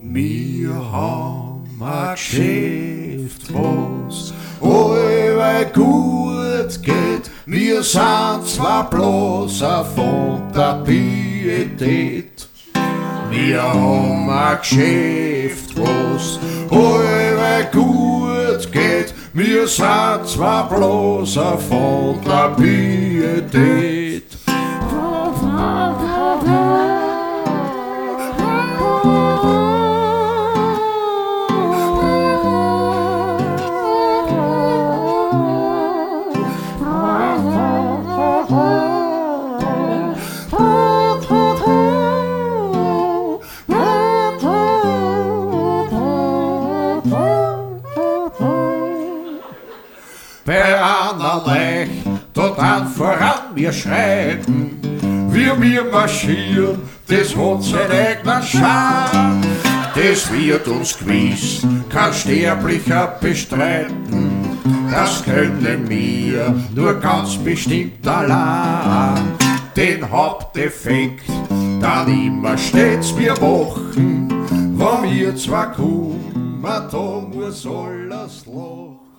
Wir haben ein Geschäft, was allweil gut geht. Wir sind zwar bloß von der Pietät. Wir haben ein Geschäft, was allweil gut geht. Wir sind zwar bloß von der Pietät. Bei einer Nacht, dort an voran wir schreiten, wir marschieren, das hat seinen eigenen Charme. Das wird uns gewiss kein Sterblicher bestreiten, das können wir nur ganz bestimmt allein. Den Haupteffekt dann immer stets wir machen, wenn wir zwar kommen, da muss alles lachen.